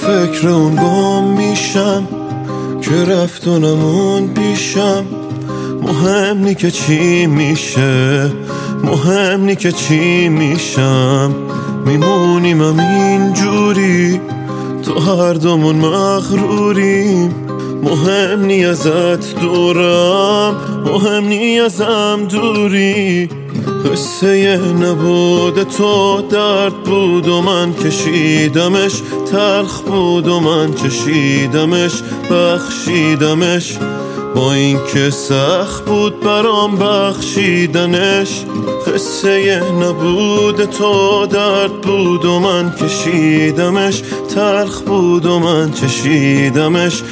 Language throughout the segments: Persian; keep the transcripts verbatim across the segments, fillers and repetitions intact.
فکر اون گم میشم که رفت و نمون پیشم. مهم نی که چی میشه، مهم نی که چی میشم. میمونیم هم اینجوری، تو هر دومون مغروریم. مهم نی ازت دورم، مهم نی ازم دوری. قصه نبود تو درد بود و من کشیدمش، تلخ بود و من چشیدمش، بخشیدمش. با این که سخت بود برام بخشیدنش. قصه نبود تو درد بود و من کشیدمش، تلخ بود و من چشیدمش،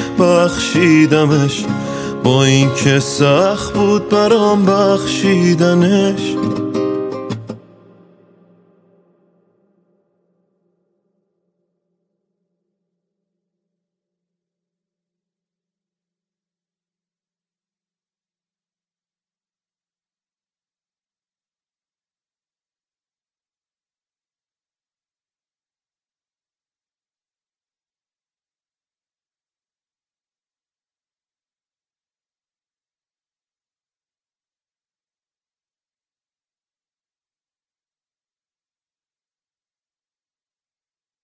بخشیدمش. با این که سخت بود برام بخشیدنش.